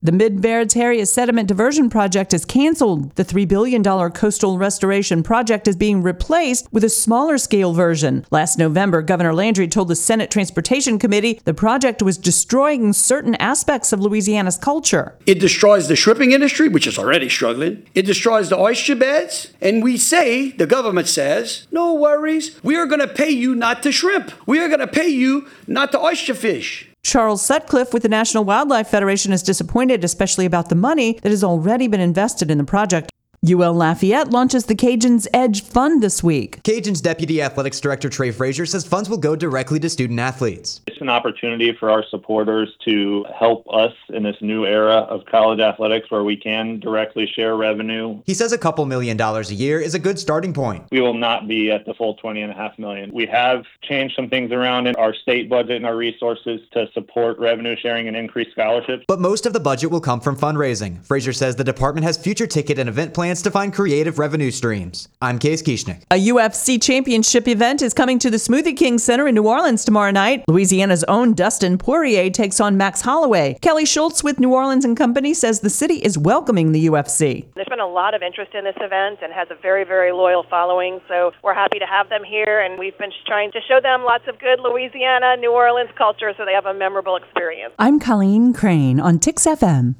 The Mid-Barents Sediment Diversion Project is canceled. The $3 billion coastal restoration project is being replaced with a smaller-scale version. Last November, Governor Landry told the Senate Transportation Committee the project was destroying certain aspects of Louisiana's culture. It destroys the shrimping industry, which is already struggling. It destroys the oyster beds. And we say, the government says, no worries. We are going to pay you not to shrimp. We are going to pay you not to oyster fish. Charles Sutcliffe with the National Wildlife Federation is disappointed, especially about the money that has already been invested in the project. UL Lafayette launches the Cajuns Edge Fund this week. Cajuns Deputy Athletics Director Trey Frazier says funds will go directly to student athletes. It's an opportunity for our supporters to help us in this new era of college athletics where we can directly share revenue. He says a couple $1 million a year is a good starting point. We will not be at the full $20.5 million. We have changed some things around in our state budget and our resources to support revenue sharing and increase scholarships. But most of the budget will come from fundraising. Frazier says the department has future ticket and event plans to find creative revenue streams. I'm Case Kieschnick. A UFC championship event is coming to the Smoothie King Center in New Orleans tomorrow night. Louisiana's own Dustin Poirier takes on Max Holloway. Kelly Schultz with New Orleans & Company says the city is welcoming the UFC. There's been a lot of interest in this event and has a very, very loyal following, so we're happy to have them here, and we've been trying to show them lots of good Louisiana, New Orleans culture so they have a memorable experience. I'm Colleen Crane on Tix FM.